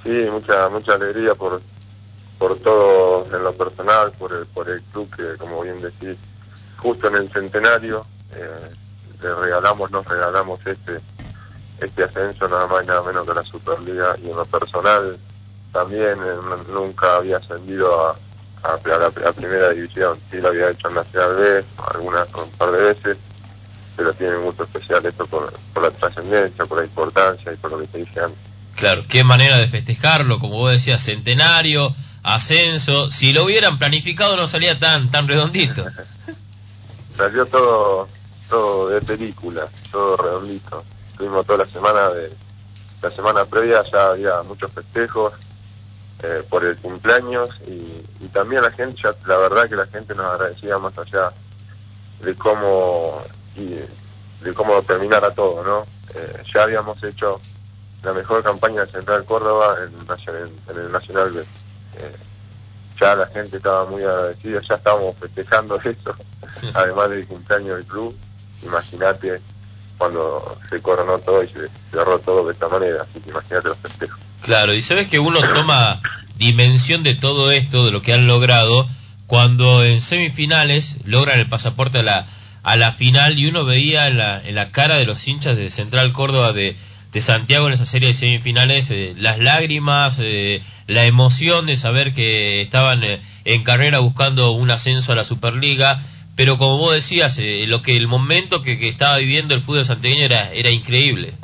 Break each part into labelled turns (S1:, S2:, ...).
S1: Sí, mucha alegría por todo en lo personal, por el club que, como bien decís, justo en el centenario nos regalamos este ascenso, nada más y nada menos que la Superliga, y en lo personal también nunca había ascendido a primera división. Sí lo había hecho en Nacional B, un par de veces, pero tiene un gusto especial esto por la trascendencia, por la importancia y por lo que te dije antes.
S2: Claro, qué manera de festejarlo, como vos decías, centenario, ascenso. Si lo hubieran planificado no salía tan redondito.
S1: Salió todo de película, todo redondito. Tuvimos toda la semana previa, ya había muchos festejos por el cumpleaños, y también la verdad que la gente nos agradecía más allá de cómo terminara todo, ¿no? Ya habíamos hecho la mejor campaña de Central Córdoba en el Nacional B. Ya la gente estaba muy agradecida, ya estábamos festejando eso, además del cumpleaños del club. Imagínate cuando se coronó todo y se cerró todo de esta manera, así que imagínate los festejos.
S2: Claro, y sabes que uno toma dimensión de todo esto, de lo que han logrado, cuando en semifinales logran el pasaporte a la final, y uno veía en la cara de los hinchas de Central Córdoba de Santiago en esa serie de semifinales, las lágrimas, la emoción de saber que estaban en carrera buscando un ascenso a la Superliga. Pero como vos decías, el momento que estaba viviendo el fútbol santiagueño era increíble.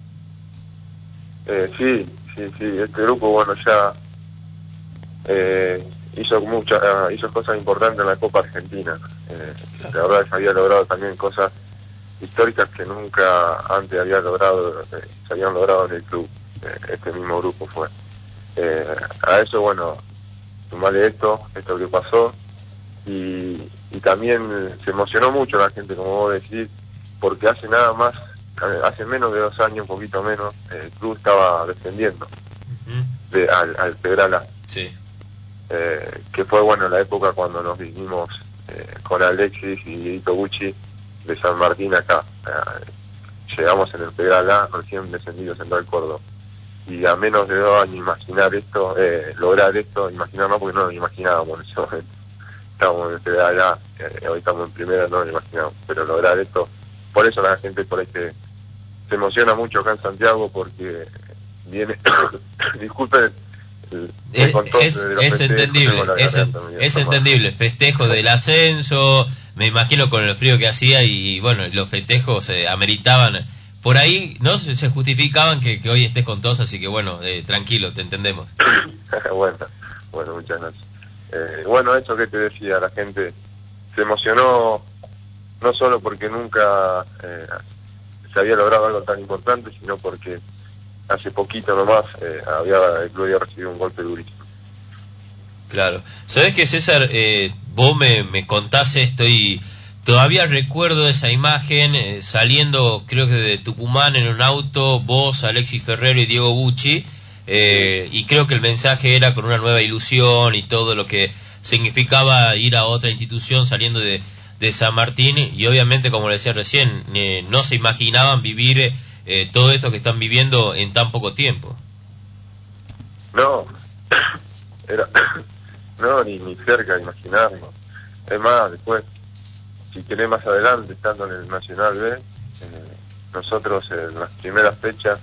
S1: Sí, este grupo, bueno, ya hizo cosas importantes en la Copa Argentina. La verdad que había logrado también cosas históricas que nunca antes se habían logrado en el club. Este mismo grupo fue. A eso, bueno, sumarle esto que pasó, y también se emocionó mucho la gente, como vos decís, porque hace menos de 2 años, un poquito menos, el club estaba descendiendo al Federal A.
S2: Sí.
S1: Que fue, bueno, la época cuando nos vinimos con Alexis y Dieguito Gucci de San Martín acá. Llegamos en el Federal A, recién descendidos en Central Córdoba. Y a menos de 2 años lograr esto, imaginar no, porque no lo imaginábamos en ese momento. Estábamos en el Federal A, hoy estamos en primera, no lo imaginábamos, pero lograr esto, por eso la gente por ahí se emociona mucho acá en Santiago, porque viene, disculpen,
S2: es entendible, es entendible, festejo del ascenso, me imagino con el frío que hacía, y bueno, los festejos ameritaban, por ahí no se justificaban que hoy estés con tos, así que bueno, tranquilo, te entendemos.
S1: bueno, muchas gracias. Bueno, eso que te decía, la gente se emocionó no solo porque nunca se había logrado algo tan importante, sino porque hace poquito nomás el club había recibido un golpe durísimo.
S2: Claro. ¿Sabés qué, César? Vos me contás esto y todavía recuerdo esa imagen saliendo, creo que de Tucumán en un auto, vos, Alexis Ferrero y Diego Bucci, y creo que el mensaje era con una nueva ilusión y todo lo que significaba ir a otra institución saliendo de San Martín, y obviamente, como le decía recién, no se imaginaban vivir todo esto que están viviendo en tan poco tiempo.
S1: No, era no, ni cerca de imaginarnos. Es más, después, si querés más adelante, estando en el Nacional B, nosotros en las primeras fechas,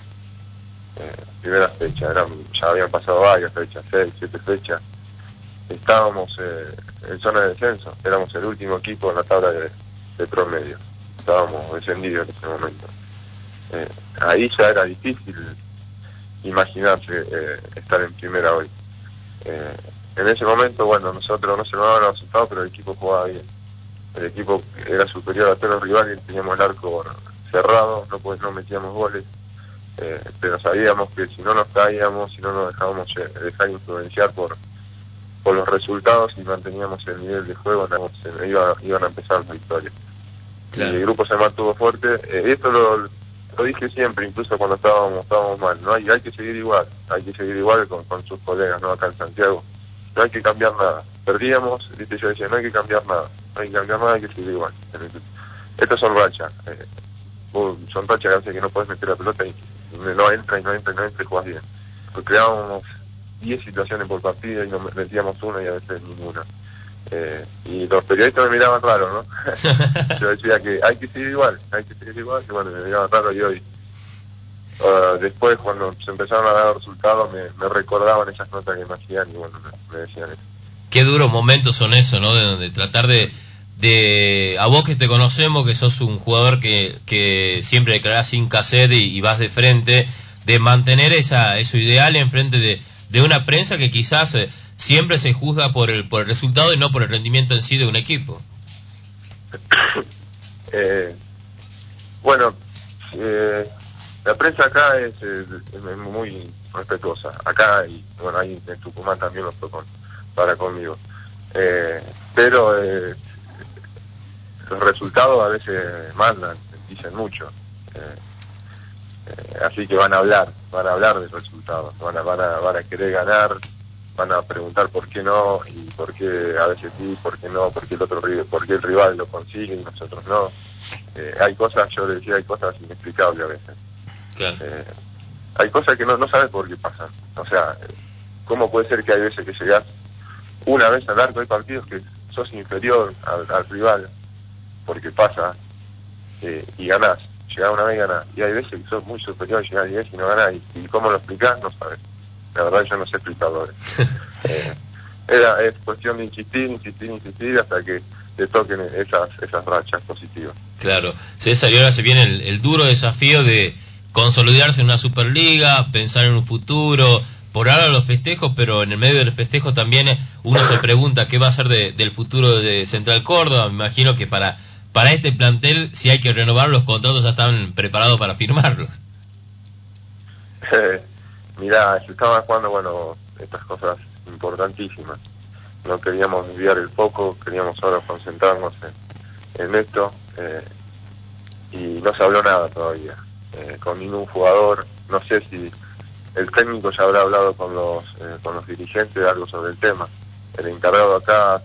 S1: ya habían pasado varias fechas, 6, 7 fechas, estábamos en zona de descenso, éramos el último equipo en la tabla de promedio, estábamos descendidos en ese momento. Ahí ya era difícil imaginarse estar en primera hoy. En ese momento, bueno, nosotros no se nos daban los resultados, pero el equipo jugaba bien. El equipo era superior a todos los rivales, teníamos el arco cerrado, no metíamos goles, pero sabíamos que si no nos caíamos, si no nos dejábamos dejar influenciar por los resultados y manteníamos el nivel de juego, iban a empezar las victorias. Claro. Y el grupo se mantuvo fuerte. Esto lo dije siempre, incluso cuando estábamos mal. No hay que seguir igual, con sus colegas, no acá en Santiago. No hay que cambiar nada. Perdíamos, ¿viste? Yo decía, no hay que cambiar nada, hay que seguir igual. Estas son rachas. Son rachas que hace que no puedes meter la pelota y no entra y jugás bien. creábamos 10 situaciones por partido y nos metíamos una y a veces ninguna. Y los periodistas me miraban raro, ¿no? Yo decía que hay que seguir igual, y bueno, me miraban raro y hoy, después cuando se empezaron a dar los resultados, me recordaban esas notas que me hacían y bueno, me decían eso.
S2: Qué duros momentos son esos, ¿no? De tratar de a vos que te conocemos, que sos un jugador que siempre declarás sin cassette y vas de frente, de mantener eso ideal en frente de una prensa que quizás siempre se juzga por el resultado y no por el rendimiento en sí de un equipo.
S1: Bueno, la prensa acá es muy respetuosa. Acá y bueno, ahí en Tucumán también lo fue para conmigo. Pero los resultados a veces mandan, dicen mucho. Así que van a hablar de resultados, van a querer ganar, van a preguntar por qué no y por qué a veces sí, por qué no, por qué el rival lo consigue y nosotros no. Hay cosas, yo le decía, hay cosas inexplicables a veces.
S2: Claro.
S1: Hay cosas que no sabes por qué pasan. O sea, ¿cómo puede ser que hay veces que llegás una vez al arco, hay partidos que sos inferior al rival, porque pasa, y ganás? Llegás una vez y ganás, y hay veces que sos muy superior, llegás 10 y no ganás, y cómo lo explicás, no sabes. La verdad yo no sé explicarlo. Es cuestión de insistir hasta que te toquen esas rachas positivas.
S2: Claro, César, y ahora se viene el duro desafío de consolidarse en una Superliga, pensar en un futuro, por ahora los festejos, pero en el medio del festejo también uno se pregunta qué va a ser del futuro de Central Córdoba. Me imagino que para este plantel, si hay que renovar, los contratos ya están preparados para firmarlos.
S1: Mirá, se estaban jugando, bueno, estas cosas importantísimas. No queríamos desviar el foco, queríamos solo concentrarnos en esto, y no se habló nada todavía, con ningún jugador. No sé si el técnico ya habrá hablado con los dirigentes algo sobre el tema. El encargado acá,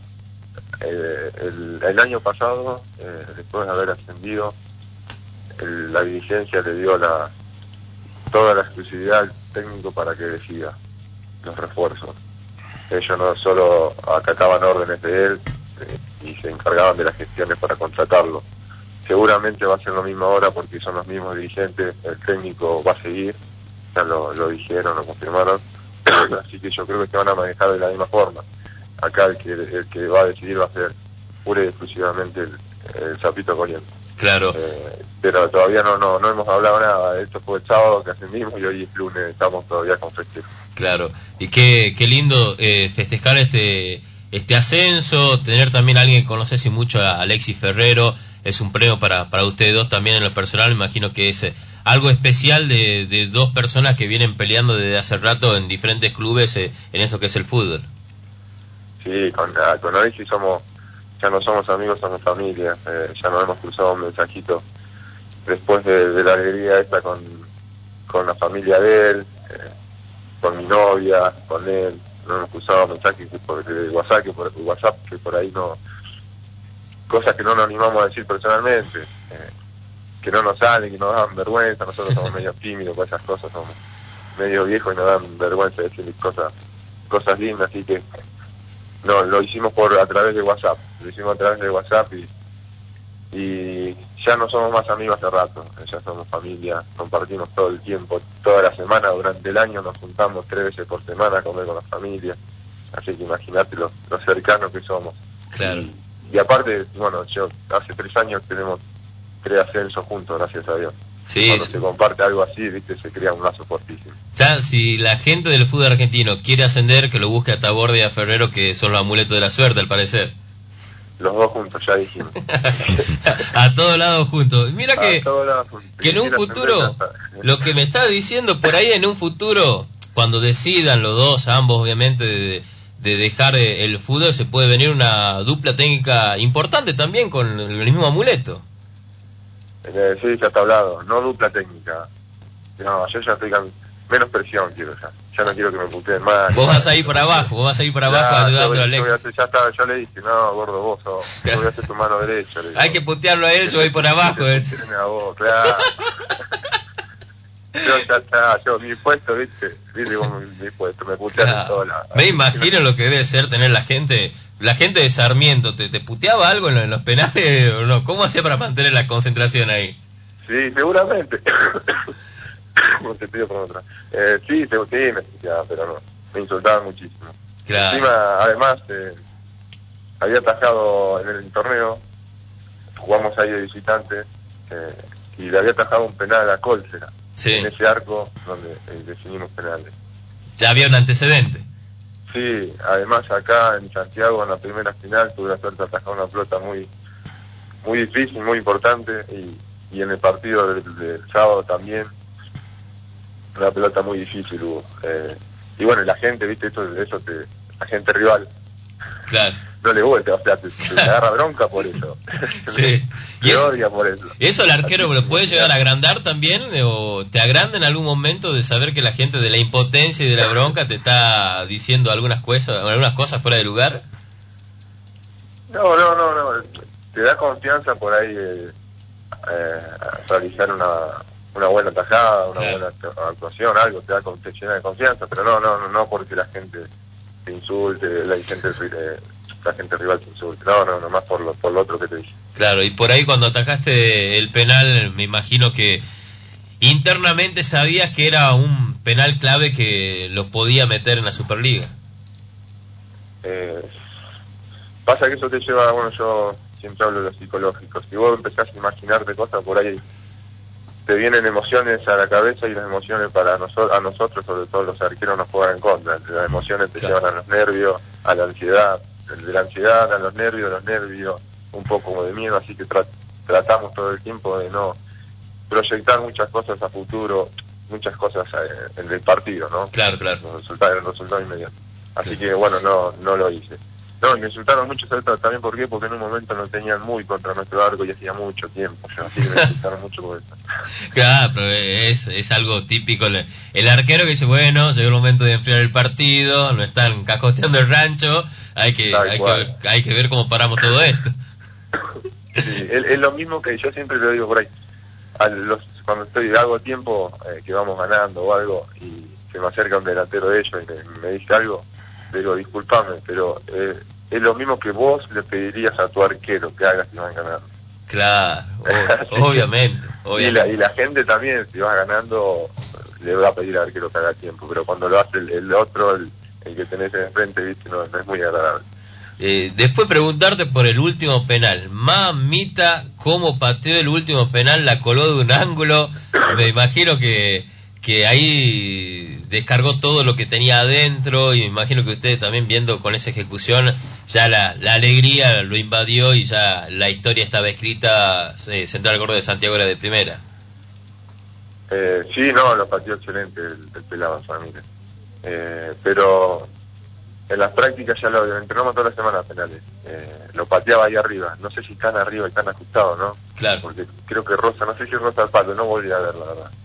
S1: el año pasado, después de haber ascendido, la dirigencia le dio toda la exclusividad al técnico para que decida los refuerzos. Ellos no solo acataban órdenes de él, y se encargaban de las gestiones para contratarlo. Seguramente va a ser lo mismo ahora porque son los mismos dirigentes, el técnico va a seguir, ya lo dijeron, lo confirmaron, así que yo creo que se van a manejar de la misma forma. Acá el que va a decidir va a ser pura y exclusivamente el Sapito Corriente.
S2: Claro.
S1: Pero todavía no hemos hablado nada. Esto fue el sábado que ascendimos y hoy es lunes, estamos todavía con festejo.
S2: Claro, y qué lindo festejar este ascenso, tener también a alguien que conoces y mucho, a Alexis Ferrero, es un premio para ustedes dos también en lo personal. Me imagino que es algo especial de dos personas que vienen peleando desde hace rato en diferentes clubes en esto que es el fútbol.
S1: Sí, con Alexis ya no somos amigos, somos familia. Ya nos hemos cruzado un mensajito después de la alegría esta con la familia de él, con mi novia, con él. Nos hemos cruzado mensajes por WhatsApp, que por ahí no, cosas que no nos animamos a decir personalmente, que no nos salen, que nos dan vergüenza. Nosotros somos medio tímidos con esas cosas, somos medio viejos y nos dan vergüenza decir cosas lindas, así que no, lo hicimos a través de WhatsApp, y ya no somos más amigos hace rato, ya somos familia, compartimos todo el tiempo, toda la semana, durante el año nos juntamos 3 veces por semana a comer con la familia, así que imagínate lo cercanos que somos.
S2: Claro.
S1: Y aparte, bueno, yo hace 3 años tenemos 3 ascensos juntos, gracias a Dios.
S2: Sí,
S1: cuando se comparte algo así, viste, se crea un lazo fortísimo.
S2: O sea, si la gente del fútbol argentino quiere ascender, que lo busque a Taborda y a Ferrero, que son los amuletos de la suerte, al parecer.
S1: Los dos juntos, ya dijimos.
S2: A todos lados juntos. Mira que en un futuro, lo que me está diciendo por ahí, en un futuro, cuando decidan los dos, ambos obviamente, de dejar el fútbol, se puede venir una dupla técnica importante también con el mismo amuleto.
S1: Sí, ya está hablado, no dupla técnica. No, yo ya estoy menos presión quiero ya. Ya no quiero que me puteen más.
S2: Vos vas a ir para abajo, ayudando a Alex.
S1: Yo le dije, no, gordo, vos yo voy a hacer tu mano derecha.
S2: Hay que putearlo a él, yo voy por abajo.
S1: A vos, claro. yo, mi puesto, viste como mi puesto, me putearon
S2: Claro.
S1: sola.
S2: Me imagino lo que debe ser tener la gente de Sarmiento. ¿Te puteaba algo en los penales o no? ¿Cómo hacía para mantener la concentración ahí?
S1: Sí, seguramente. Como te pido por otra. Sí, me puteaba, pero no, me insultaban muchísimo.
S2: Claro.
S1: Encima, además, había atajado en el torneo, jugamos ahí de visitante, y le había atajado un penal a Cólcera,
S2: Sí.
S1: en ese arco donde definimos penales.
S2: Ya había un antecedente.
S1: Sí, además acá en Santiago en la primera final tuve la suerte de atajar una pelota muy difícil, muy importante, y en el partido del sábado también una pelota muy difícil hubo. Y bueno, la gente, viste, la gente rival
S2: Claro.
S1: no le gusta, o sea, te agarra bronca por eso.
S2: Sí. ¿Y
S1: Te
S2: eso,
S1: odia por eso.
S2: eso el arquero
S1: Así
S2: lo
S1: que,
S2: puede llegar a agrandar también? ¿O te agranda en algún momento de saber que la gente de la impotencia y de la bronca te está diciendo algunas cosas fuera de lugar?
S1: No, te da confianza por ahí realizar una buena tajada, una
S2: Claro.
S1: buena actuación, algo te llena de confianza, pero no porque la gente te insulte, la gente rival te insulte, no, más por lo otro que te dice.
S2: Claro, y por ahí cuando atajaste el penal, me imagino que internamente sabías que era un penal clave que lo podía meter en la Superliga.
S1: Pasa que eso te lleva, bueno, yo siempre hablo de lo psicológico, si vos empezás a imaginarte cosas por ahí, te vienen emociones a la cabeza, y las emociones a nosotros, sobre todo los arqueros, nos juegan en contra. Las emociones te
S2: Claro.
S1: llevan a los nervios, a la ansiedad, de la ansiedad a los nervios, un poco como de miedo, así que tratamos todo el tiempo de no proyectar muchas cosas a futuro, muchas cosas en el partido, ¿no?
S2: Claro.
S1: El resultado inmediato. Así
S2: Claro.
S1: que bueno, no lo hice. No, me insultaron mucho, ¿sabes también por qué? Porque en un momento nos tenían muy contra nuestro arco y hacía mucho tiempo ya, así que me insultaron mucho por eso.
S2: Claro, pero es algo típico. El arquero que dice, bueno, llegó el momento de enfriar el partido, no están cajoteando el rancho, hay que ver cómo paramos todo esto.
S1: Sí, es lo mismo que yo siempre lo digo por ahí. Cuando hago tiempo que vamos ganando o algo y se me acerca un delantero de ellos y me dice algo, le digo, disculpame, pero es lo mismo que vos le pedirías a tu arquero que haga si van ganando.
S2: Claro, obviamente.
S1: Y la gente también, si vas ganando, le va a pedir al arquero que haga tiempo, pero cuando lo hace el otro, el que tenés enfrente, viste, no es muy agradable.
S2: Después preguntarte por el último penal. Mamita, cómo pateó el último penal, la coló de un ángulo. Me imagino que ahí descargó todo lo que tenía adentro, y me imagino que ustedes también, viendo con esa ejecución, ya la alegría lo invadió y ya la historia estaba escrita. Central Gordo de Santiago era de primera.
S1: Sí, no, lo pateó excelente el pelado Ramírez. Pero en las prácticas ya lo entrenamos toda la semana penales. Lo pateaba ahí arriba. No sé si tan arriba y tan ajustado, ¿no?
S2: Claro.
S1: Porque creo que rosa, no sé si rosa al palo, no volví a ver, la verdad.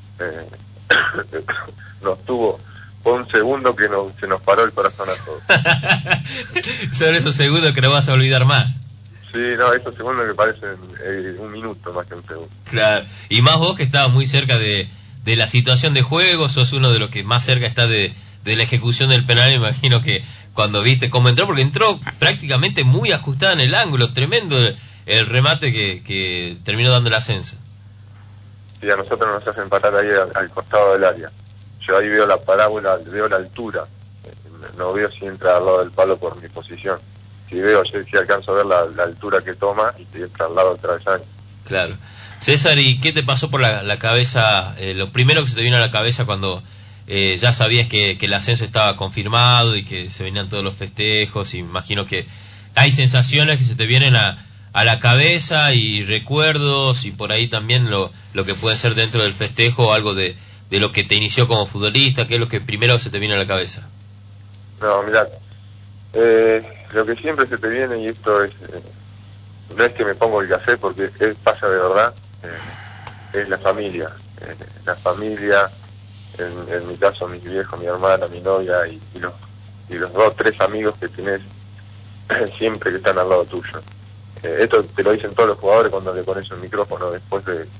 S1: Fue un segundo que se nos paró el corazón a todos.
S2: Son esos segundos que no vas a olvidar más.
S1: Sí, no, esos segundos que parecen un minuto más que un segundo.
S2: Claro, y más vos que estabas muy cerca de la situación de juego, sos uno de los que más cerca está de la ejecución del penal. Me imagino que cuando viste cómo entró, porque entró prácticamente muy ajustada en el ángulo, tremendo el remate que terminó dando el ascenso.
S1: Sí, a nosotros nos hacen parar ahí al costado del área. Yo ahí veo la parábola, veo la altura, no veo si entra al lado del palo por mi posición. Si veo, yo sí alcanzo a ver la altura que toma y si entra al lado del travesaño.
S2: Claro. César, ¿y qué te pasó por la cabeza? Lo primero que se te vino a la cabeza cuando ya sabías que el ascenso estaba confirmado y que se venían todos los festejos, y imagino que hay sensaciones que se te vienen a la cabeza y recuerdos, y por ahí también lo que puede ser dentro del festejo, algo de lo que te inició como futbolista? ¿Qué es lo que primero se te viene a la cabeza?
S1: No, mirá, lo que siempre se te viene, y esto no es que me pongo el café porque pasa de verdad, es la familia. La familia, en mi caso, mis viejos, mi hermana, mi novia y los dos, tres amigos que tenés siempre que están al lado tuyo. Esto te lo dicen todos los jugadores cuando le pones el micrófono después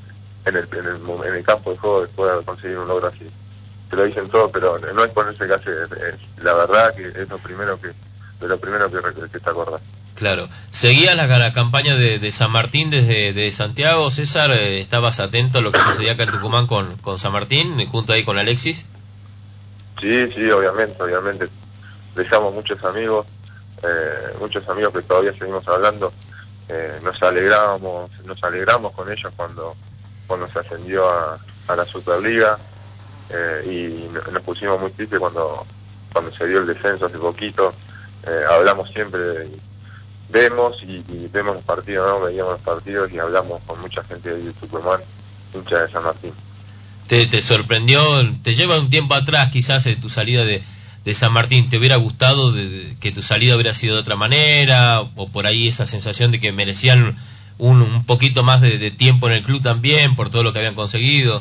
S1: en el campo de juego pueda conseguir un logro así. Te lo dicen todo, pero no es ponerse casi, la verdad que es lo primero que te acordás.
S2: Claro. ¿Seguías la campaña de San Martín desde Santiago, César? ¿Estabas atento a lo que sucedía acá en Tucumán con San Martín, junto ahí con Alexis?
S1: Sí, obviamente. Dejamos muchos amigos que todavía seguimos hablando. Nos alegramos con ellos cuando se ascendió a la Superliga, y nos pusimos muy tristes cuando se dio el descenso hace poquito. Hablamos siempre, vemos los partidos, ¿no? Veíamos los partidos y hablamos con mucha gente de Tucumán, hincha de San Martín.
S2: ¿Te sorprendió? Te lleva un tiempo atrás quizás tu salida de San Martín. ¿Te hubiera gustado que tu salida hubiera sido de otra manera? ¿O por ahí esa sensación de que merecían un poquito más de tiempo en el club también por todo lo que habían conseguido?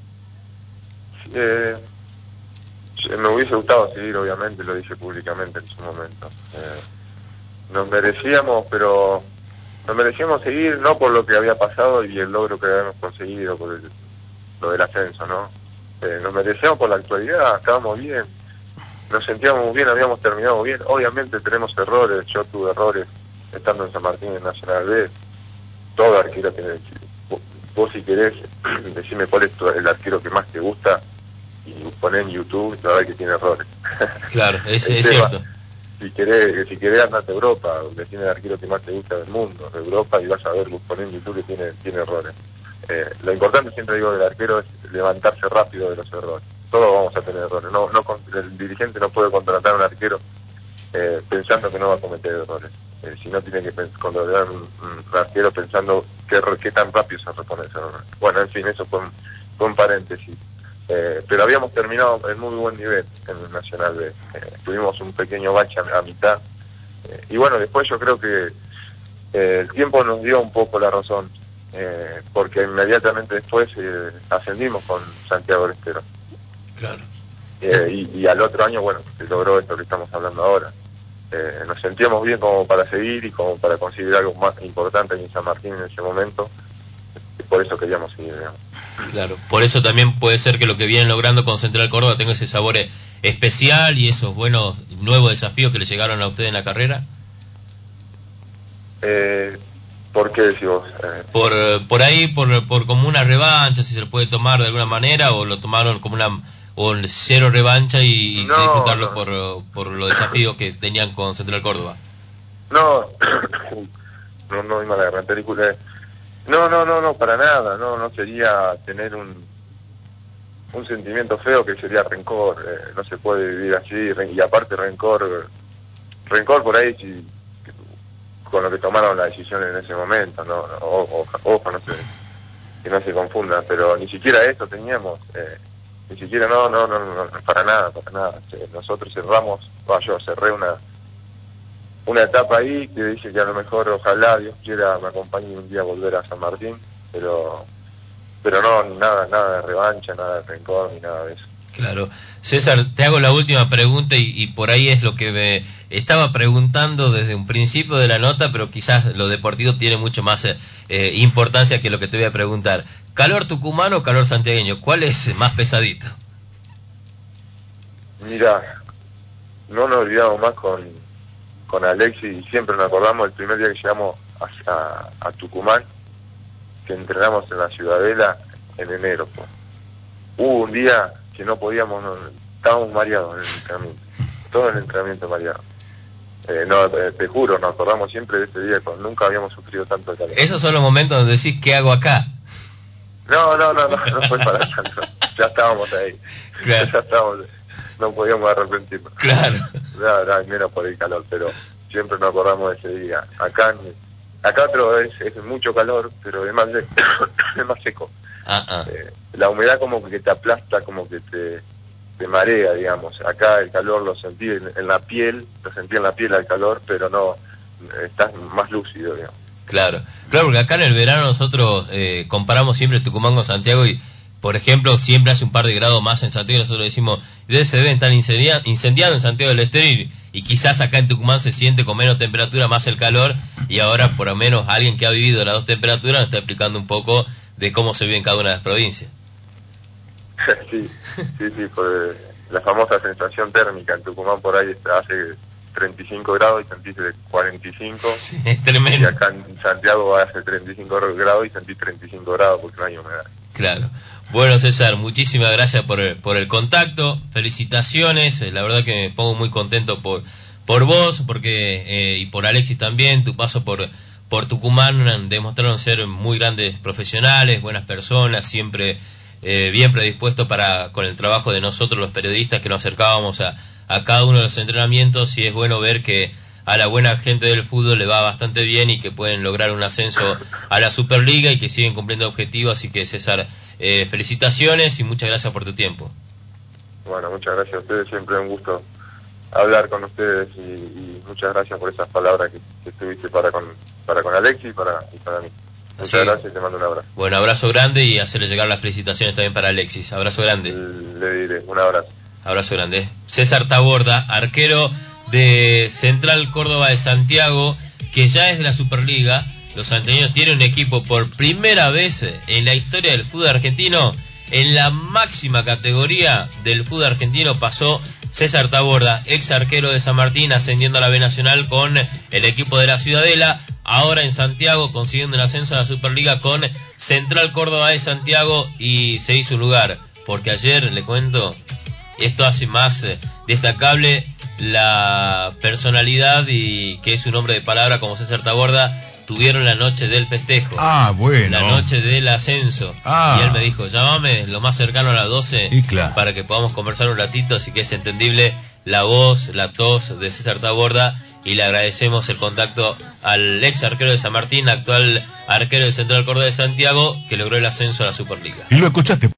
S1: Me hubiese gustado seguir, obviamente, lo dije públicamente en su momento. Nos merecíamos seguir, no por lo que había pasado y el logro que habíamos conseguido, por lo del ascenso, ¿no? Nos merecíamos por la actualidad, estábamos bien, nos sentíamos bien, habíamos terminado bien. Obviamente tenemos errores, yo tuve errores estando en San Martín en Nacional B. Todo arquero tiene. Vos si querés, decime cuál es el arquero que más te gusta y poné en YouTube, la verdad que tiene errores.
S2: Claro, es cierto.
S1: Si querés andate a Europa, decime el arquero que más te gusta del mundo, de Europa, y vas a ver, poné en YouTube que tiene errores. Lo importante, siempre digo, del arquero es levantarse rápido de los errores. Todos vamos a tener errores. El dirigente no puede contratar a un arquero pensando que no va a cometer errores. Sino tiene que contratar un arquero pensando qué tan rápido se repone ese error. Bueno, en fin, eso fue un paréntesis. Pero habíamos terminado en muy buen nivel en el Nacional B. Tuvimos un pequeño bache a mitad. Y bueno, después yo creo que el tiempo nos dio un poco la razón. Porque inmediatamente después ascendimos con Santiago del Estero.
S2: Claro.
S1: Y al otro año, bueno, se logró esto que estamos hablando ahora. Nos sentíamos bien como para seguir y como para conseguir algo más importante en San Martín en ese momento, y por eso queríamos seguir, digamos.
S2: Claro, por eso también puede ser que lo que vienen logrando con Central Córdoba tenga ese sabor especial y esos buenos nuevos desafíos que le llegaron a usted en la carrera.
S1: ¿Por qué decís vos?
S2: Por ahí, por como una revancha, si se lo puede tomar de alguna manera, o lo tomaron como o cero revancha y disfrutarlo por los desafíos que tenían con Central Córdoba.
S1: No hay mala garganta, disculpe. No, para nada, no sería tener un sentimiento feo que sería rencor. No se puede vivir así, y aparte rencor por ahí con lo que tomaron la decisión en ese momento, ojo, no sé, que no se confundan, pero ni siquiera eso teníamos. Ni siquiera, no, para nada. Nosotros yo cerré una etapa ahí que dice que a lo mejor, ojalá Dios quiera, me acompañe un día a volver a San Martín, pero no, nada de revancha, nada de rencor, ni nada de eso.
S2: Claro. César, te hago la última pregunta y por ahí es lo que me estaba preguntando desde un principio de la nota, pero quizás lo deportivo tiene mucho más importancia que lo que te voy a preguntar. ¿Calor tucumano o calor santiagueño? ¿Cuál es más pesadito?
S1: Mira, no nos olvidamos más con Alexis, y siempre nos acordamos el primer día que llegamos a Tucumán, que entrenamos en la Ciudadela en enero. Pues. Hubo un día que no podíamos, estábamos mareados en el entrenamiento, todo el entrenamiento mareado. Te juro, nos acordamos siempre de ese día, cuando nunca habíamos sufrido tanto el calor.
S2: Esos son los momentos donde decís, ¿qué hago acá?
S1: No fue para tanto, ya estábamos ahí,
S2: claro.
S1: Ya estábamos, no podíamos arrepentirnos.
S2: Claro.
S1: Menos por el calor, pero siempre nos acordamos de ese día. Acá otro es mucho calor, pero es más seco. La humedad como que te aplasta, como que te marea, digamos. Acá el calor lo sentí en la piel, al calor, pero no, estás más lúcido, digamos.
S2: Claro, porque acá en el verano nosotros comparamos siempre Tucumán con Santiago y, por ejemplo, siempre hace un par de grados más en Santiago y nosotros decimos, se deben estar incendiando en Santiago del Estero y quizás acá en Tucumán se siente con menos temperatura más el calor y ahora por lo menos alguien que ha vivido las dos temperaturas nos está explicando un poco de cómo se vive en cada una de las provincias.
S1: Sí, pues la famosa sensación térmica en Tucumán por ahí hace 35 grados y sentís de 45.
S2: Sí, es tremendo.
S1: Y acá en Santiago hace 35 grados y sentís 35 grados porque no hay humedad.
S2: Claro. Bueno, César, muchísimas gracias por el contacto, felicitaciones, la verdad que me pongo muy contento por vos, porque y por Alexis también, tu paso por Tucumán demostraron ser muy grandes profesionales, buenas personas, siempre bien predispuestos con el trabajo de nosotros los periodistas que nos acercábamos a cada uno de los entrenamientos, y es bueno ver que a la buena gente del fútbol le va bastante bien y que pueden lograr un ascenso a la Superliga y que siguen cumpliendo objetivos. Así que, César, felicitaciones y muchas gracias por tu tiempo.
S1: Bueno, muchas gracias a ustedes, siempre un gusto hablar con ustedes y muchas gracias por esas palabras que tuviste para con Alexis y para mí. Muchas gracias y te mando un abrazo.
S2: Bueno, abrazo grande y hacerle llegar las felicitaciones también para Alexis. Abrazo grande.
S1: Le diré, un abrazo.
S2: Abrazo grande. César Taborda, arquero de Central Córdoba de Santiago, que ya es de la Superliga. Los santiagueños tienen un equipo por primera vez en la historia del fútbol argentino. En la máxima categoría del fútbol argentino pasó César Taborda, ex arquero de San Martín, ascendiendo a la B Nacional con el equipo de la Ciudadela. Ahora en Santiago consiguiendo el ascenso a la Superliga con Central Córdoba de Santiago, y se hizo un lugar, porque ayer, le cuento, esto hace más destacable la personalidad y que es un hombre de palabra como César Taborda. Tuvieron la noche del festejo,
S3: bueno,
S2: la noche del ascenso, y él me dijo, llámame lo más cercano a las 12 para que podamos conversar un ratito. Así que es entendible la voz, la tos de César Taborda, y le agradecemos el contacto al ex arquero de San Martín, actual arquero de Central Córdoba de Santiago, que logró el ascenso a la Superliga.
S3: Y lo escuchaste.